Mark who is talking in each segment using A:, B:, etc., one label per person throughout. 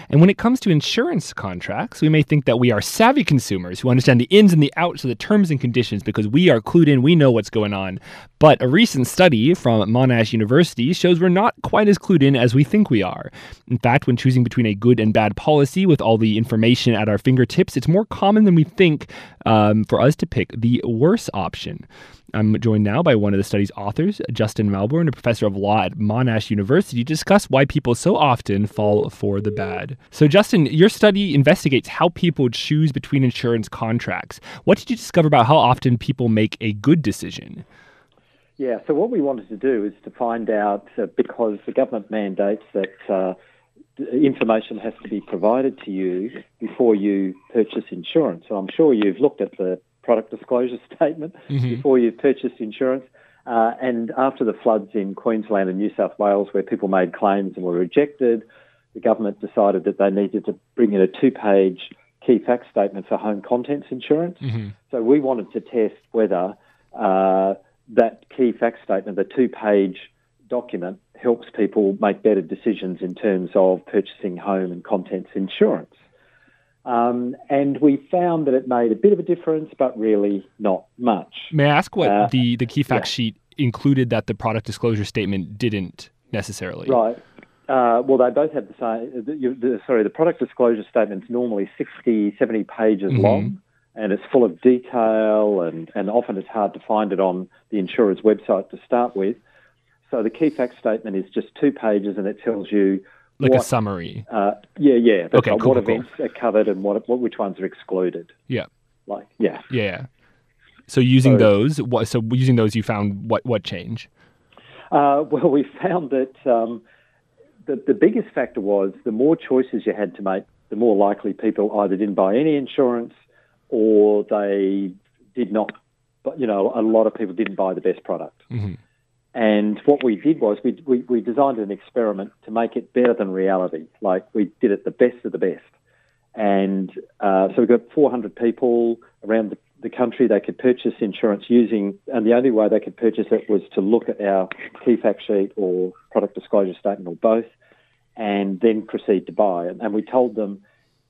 A: And when it comes to insurance contracts, we may think that we are savvy consumers who understand the ins and the outs of the terms and conditions because we are clued in, we know what's going on. But a recent study from Monash University shows we're not quite as clued in as we think we are. In fact, when choosing between a good and bad policy with all the information at our fingertips, it's more common than we think for us to pick the worse option. I'm joined now by one of the study's authors, Justin Malborn, a professor of law at Monash University, to discuss why people so often fall for the bad. So, Justin, your study investigates how people choose between insurance contracts. What did you discover about how often people make a good decision?
B: Yeah, so what we wanted to do is to find out, because the government mandates that information has to be provided to you before you purchase insurance. So I'm sure you've looked at the product disclosure statement before you've purchased insurance. And after the floods in Queensland and New South Wales, where people made claims and were rejected, the government decided that they needed to bring in a 2-page key fact statement for home contents insurance. So we wanted to test whether that key fact statement, the 2-page document, helps people make better decisions in terms of purchasing home and contents insurance. And we found that it made a bit of a difference, but really not much.
A: May I ask what the key fact sheet included that the product disclosure statement didn't necessarily?
B: Right. Well, they both have the same. The product disclosure statement's normally 60, 70 pages long, and it's full of detail, and often it's hard to find it on the insurer's website to start with. So the key fact statement is just 2 pages, and it tells you
A: a summary.
B: Yeah.
A: Okay,
B: like what events are covered and which ones are excluded.
A: Yeah.
B: Yeah.
A: So using those, you found what change?
B: Well, we found that the biggest factor was the more choices you had to make, the more likely people either didn't buy any insurance or they did not. But a lot of people didn't buy the best product. And what we did was we designed an experiment to make it better than reality. Like, we did it the best of the best. And so we got 400 people around the country. They could purchase insurance and the only way they could purchase it was to look at our key fact sheet or product disclosure statement or both, and then proceed to buy. And we told them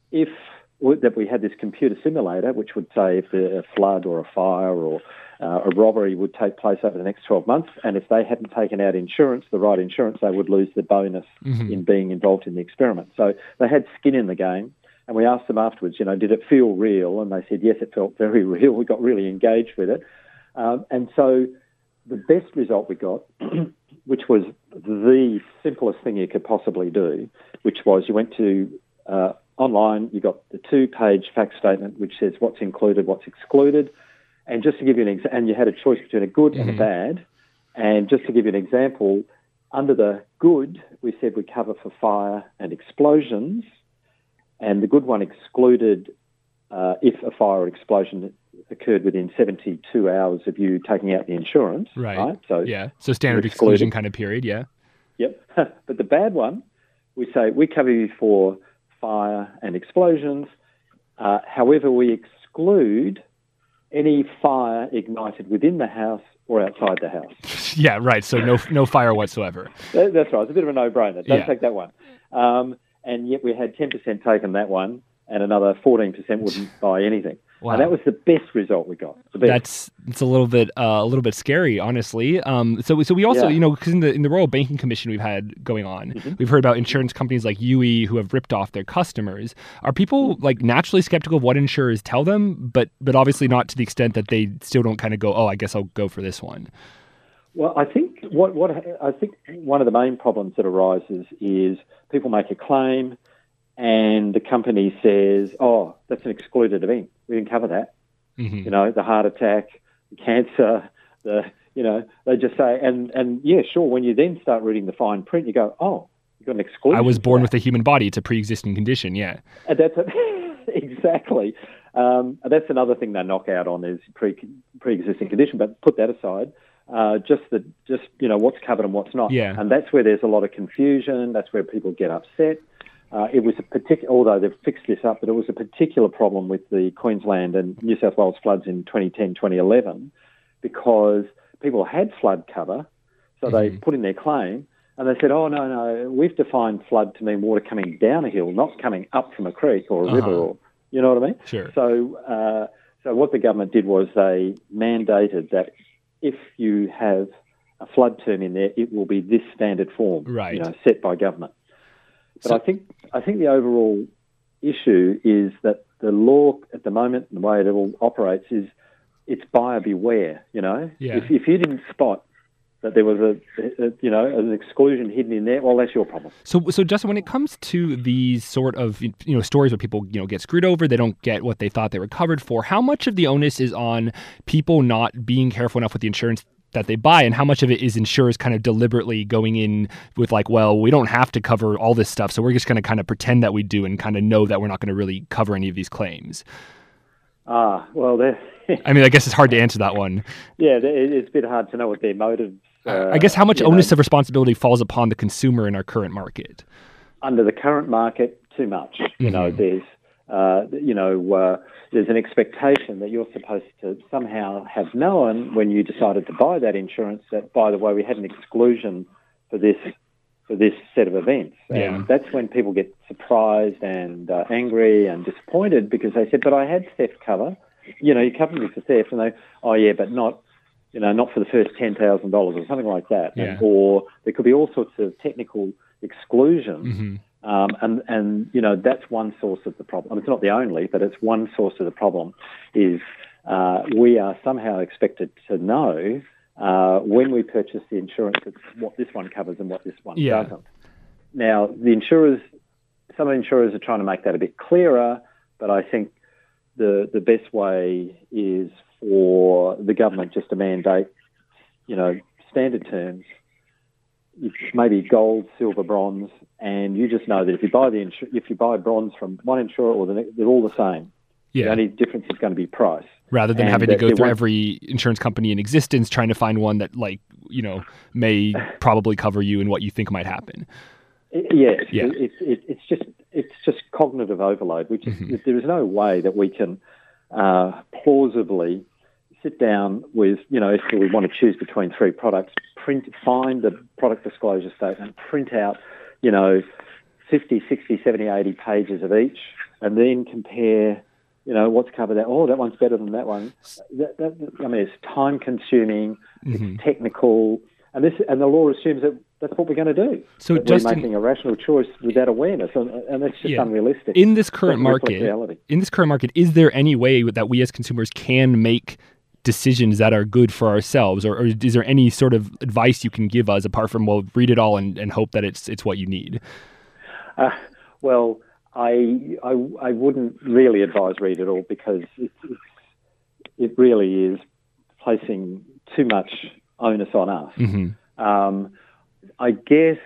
B: that we had this computer simulator, which would say if a flood or a fire or a robbery would take place over the next 12 months, and if they hadn't taken out the right insurance, they would lose the bonus in being involved in the experiment. So they had skin in the game, and we asked them afterwards, did it feel real? And they said, yes, it felt very real. We got really engaged with it. And so the best result we got, which was the simplest thing you could possibly do, which was you went to online, you got the 2-page fact statement, which says what's included, what's excluded. And just to give you an example, and you had a choice between a good and a bad. And just to give you an example, under the good, we said we cover for fire and explosions. And the good one excluded if a fire or explosion occurred within 72 hours of you taking out the insurance.
A: Right? So standard exclusion kind of period, yeah.
B: Yep. But the bad one, we say we cover you for fire and explosions. However, we exclude any fire ignited within the house or outside the house.
A: Yeah, right. So no fire whatsoever.
B: That's right. It's a bit of a no-brainer. Don't take that one. And yet we had 10% taken that one, and another 14% wouldn't buy anything.
A: Wow.
B: And that was the best result we got.
A: It's a little bit scary, honestly. So we also, because in the Royal Banking Commission we've had going on, we've heard about insurance companies like UE who have ripped off their customers. Are people naturally skeptical of what insurers tell them, but obviously not to the extent that they still don't kind of go, oh, I guess I'll go for this one?
B: Well, I think I think one of the main problems that arises is people make a claim, and the company says, oh, that's an excluded event. We didn't cover that. The heart attack, the cancer, they just say, and yeah, sure, when you then start reading the fine print, you go, oh, you've got an exclusion.
A: I was born with a human body. It's a pre-existing condition, yeah.
B: And that's exactly. That's another thing they knock out on is pre-existing condition, but put that aside. Just what's covered and what's not.
A: Yeah.
B: And that's where there's a lot of confusion. That's where people get upset. It was although they've fixed this up, but it was a particular problem with the Queensland and New South Wales floods in 2010, 2011, because people had flood cover, so they put in their claim, And they said, oh, no, we've defined flood to mean water coming down a hill, not coming up from a creek or a river, or you know what I mean?
A: Sure.
B: So what the government did was they mandated that if you have a flood term in there, it will be this standard form,
A: right,
B: set by government. But I think the overall issue is that the law at the moment, and the way it all operates, is it's buyer beware.
A: Yeah.
B: If you didn't spot that there was an exclusion hidden in there, well, that's your problem.
A: So Justin, when it comes to these sort of stories where people get screwed over, they don't get what they thought they were covered for, how much of the onus is on people not being careful enough with the insurance that they buy, and how much of it is insurers kind of deliberately going in with like, well, we don't have to cover all this stuff, so we're just going to kind of pretend that we do and kind of know that we're not going to really cover any of these claims?
B: Well,
A: I mean, I guess it's hard to answer that one.
B: Yeah, it's a bit hard to know what their motives.
A: I guess how much onus of responsibility falls upon the consumer in our current market?
B: Under the current market, too much. There's an expectation that you're supposed to somehow have known when you decided to buy that insurance that, by the way, we had an exclusion for this set of events. And that's when people get surprised and angry and disappointed because they said, but I had theft cover. You covered me for theft. And they, oh, yeah, but not for the first $10,000 or something like that.
A: Yeah.
B: Or there could be all sorts of technical exclusions. And that's one source of the problem. It's not the only, but it's one source of the problem is we are somehow expected to know when we purchase the insurance what this one covers and what this one doesn't. Now, some insurers are trying to make that a bit clearer, but I think the best way is for the government just to mandate, standard terms, maybe gold, silver, bronze, and you just know that if you buy bronze from one insurer or the next, they're all the same.
A: Yeah.
B: The only difference is going to be price.
A: Rather than having to go through every insurance company in existence trying to find one that, may probably cover you and what you think might happen.
B: Yes. Yeah. It's just cognitive overload, which is, there is no way that we can plausibly sit down with, if we want to choose between three products, find the product disclosure statement, print out, 50, 60, 70, 80 pages of each, and then compare, what's covered that. Oh, that one's better than that one. It's time-consuming, it's technical, and the law assumes that that's what we're going to do.
A: So
B: we're making a rational choice without awareness, and that's just unrealistic.
A: In this current market, is there any way that we as consumers can make decisions that are good for ourselves, or is there any sort of advice you can give us apart from, well, read it all and hope that it's what you need?
B: Well, I wouldn't really advise read it all because it really is placing too much onus on us. I guess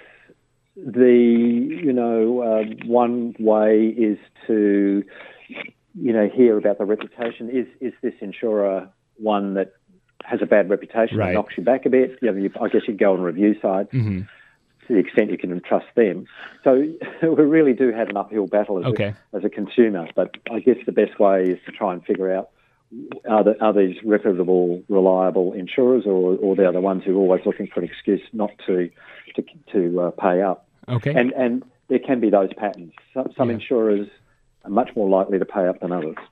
B: the one way is to hear about the reputation. Is this insurer one that has a bad reputation and knocks you back a bit? I guess you'd go on review side to the extent you can trust them. So we really do have an uphill battle as a consumer. But I guess the best way is to try and figure out are these reputable, reliable insurers, or they're the ones who are always looking for an excuse not to pay up.
A: Okay.
B: And there can be those patterns. Some insurers are much more likely to pay up than others.